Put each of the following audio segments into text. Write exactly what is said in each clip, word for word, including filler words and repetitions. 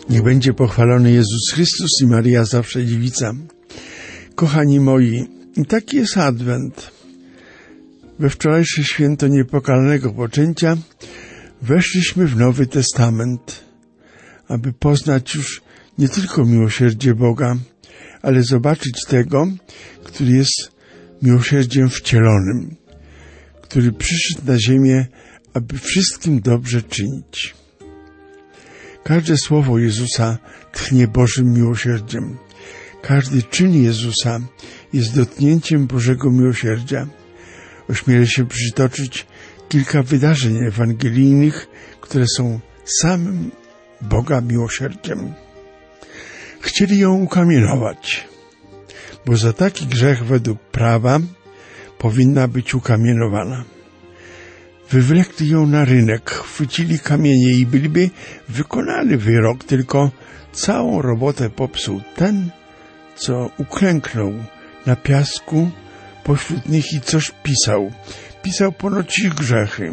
Niech będzie pochwalony Jezus Chrystus i Maria zawsze dziewica. Kochani moi, i taki jest Adwent. We wczorajsze święto niepokalanego poczęcia weszliśmy w Nowy Testament, aby poznać już nie tylko miłosierdzie Boga, ale zobaczyć tego, który jest miłosierdziem wcielonym, który przyszedł na ziemię, aby wszystkim dobrze czynić. Każde słowo Jezusa tchnie Bożym miłosierdziem. Każdy czyn Jezusa jest dotknięciem Bożego miłosierdzia. Ośmielę się przytoczyć kilka wydarzeń ewangelijnych, które są samym Boga miłosierdziem. Chcieli ją ukamienować, bo za taki grzech według prawa powinna być ukamienowana. Wywlekli ją na rynek, chwycili kamienie i byliby wykonali wyrok, tylko całą robotę popsuł ten, co uklęknął na piasku pośród nich i coś pisał. Pisał ponoć ich grzechy.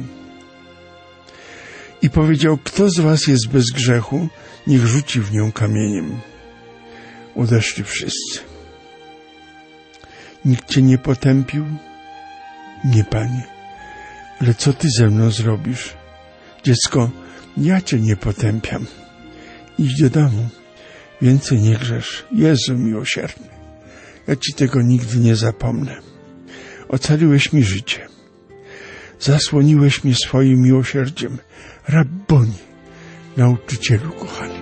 I powiedział, kto z was jest bez grzechu, niech rzuci w nią kamieniem. Odeszli wszyscy. Nikt cię nie potępił? Nie, Panie. Ale co ty ze mną zrobisz? Dziecko, ja cię nie potępiam. Idź do domu. Więcej nie grzesz. Jezu miłosierny. Ja ci tego nigdy nie zapomnę. Ocaliłeś mi życie. Zasłoniłeś mnie swoim miłosierdziem. Rabboni, nauczycielu kochany.